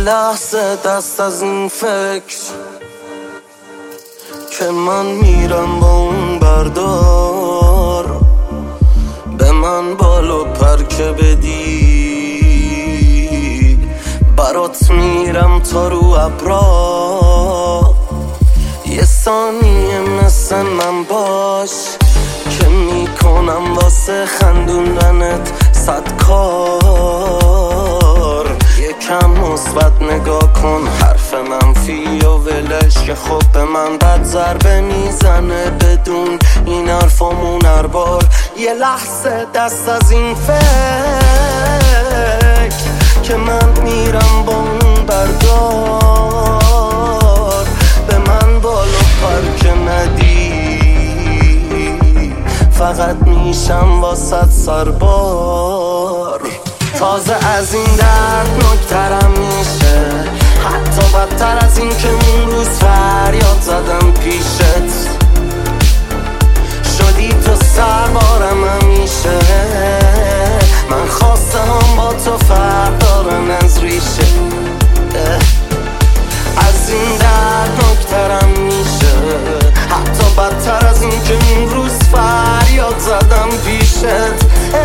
لحظه دست از این فکر که من میرم با اون بردار، به من بالو پر که بدی، برات میرم تا رو ابرا. یه ثانیه مثل من باش که میکنم واسه خندوندنت 100 کار. یکم مثبت نگاه کن، حرف منفی و ولش که خب به من بد ضربه میزنه بدون این حرفامون هر بار. یه لحظه دست از این فکر که من میرم با اون بردار، به من بالا پر که ندی، فقط میشم واسط سربار. تازه از این درد نکترم میشه، حتی بدتر از این که اون روز فریاد زدم پیشت. شدی تو سربارم همیشه، من خواسته هم با تو فرق دارن از ریشه. از این درد نکترم میشه، حتی بدتر از این که اون روز فریاد زدم پیشت.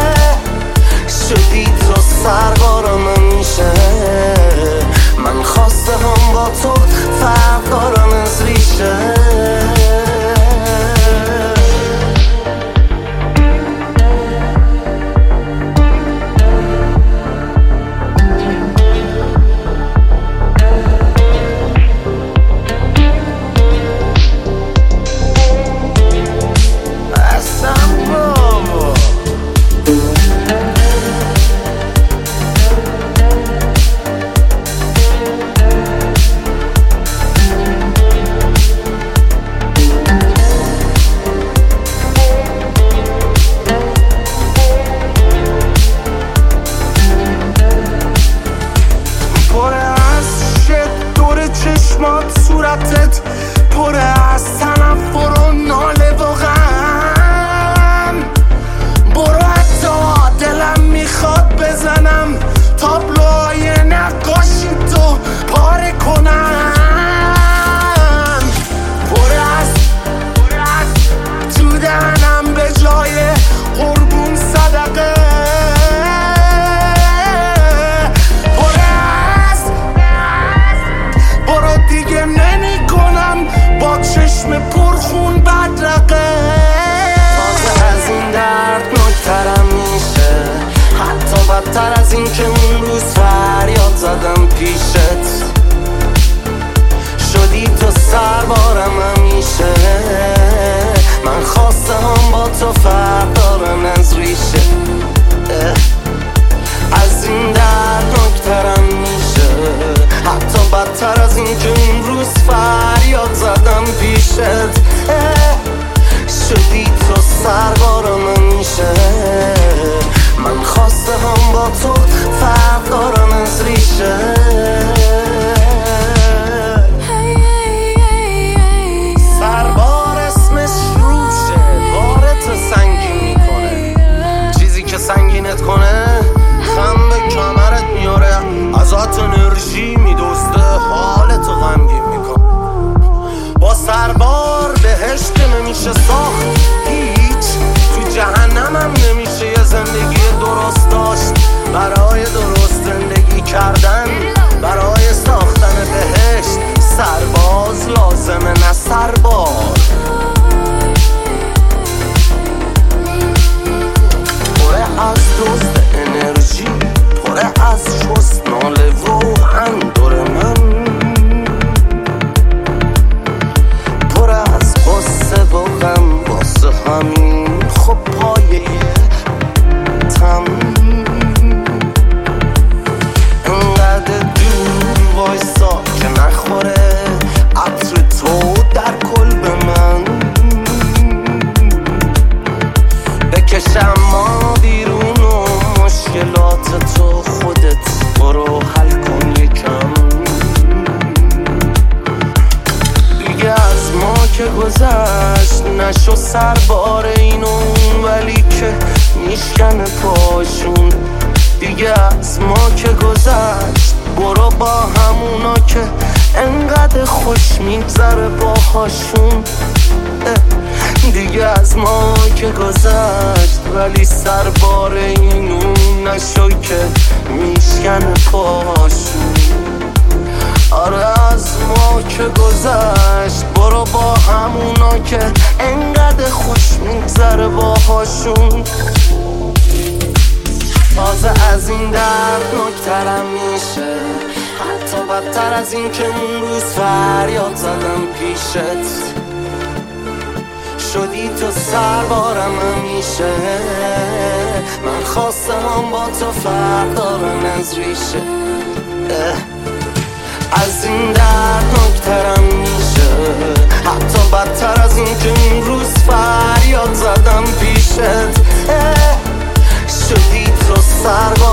شدی تو سربارم همیشه، من خواسته هم با تو فرق دارن از ریشه. صورتت پره از تنفر و ناله و غم، برو حتی دلم میخواد بزنم تابلوهای نقاشی تو پاره کنم. پره از تو دهنم به جای قربون صدقه، دیگه نمی کنم با چشم پرخون بدرقه. تازه از این درد نکترم میشه، حتی بدتر از این که اون روز فریاد زدم پیشت. شدی تو سربارم همیشه، من خواسته هم با تو فرق دارن از ریشه. از این درد نکترم میشه، حتی بدتر از این که اون روز فریاد زدم پیشت. شدی تو سربارم همیشه، من خواسته هم با تو فرق دارم از ریشه. سربار اسمش روشه، بارت سنگین میکنه، چیزی که سنگینت کنه خم به کمرت میاره، ازت انرژی میدوسته، حالتو غمگین میکن. با سربار بهشت نمیشه ساخت هیچ، تو جهنمم نمیشه یه زندگی درست داشت. برای درست زندگی کردن، برای ساختن بهشت، سرباز لازمه نه سربار. پره از دوست انرژی، پره از شست ناله و اندور من، پره از قصه و غم، واسه همین خب پایه تم. انقدر دور وایسا که نخوره عطر تو در کلب من، بکشم ما بیرون و مشکلات تو خودت برو حل کن یکم. دیگه از ما که گذشت نشو سربار اینو، ولی که میشکنه پاشون. دیگه از ما که گذشت برو با همونا که انقدر خوش میگذره باهاشون. دیگه از ما که گذشت ولی سر بار اینون نشو که میشکن پاشون. آره از ما که گذشت برو با همونا که انقدر خوش میگذره باهاشون. تازه از این دردناکترم میشه، حتی بدتر از این که اون روز فریاد زدم پیشت. شدی تو سربارم همیشه، من خواستم با تو فردارم از ریشه. از این دردناکترم میشه، حتی بدتر از این که اون روز فریاد زدم پیشت. شدی تو سربارم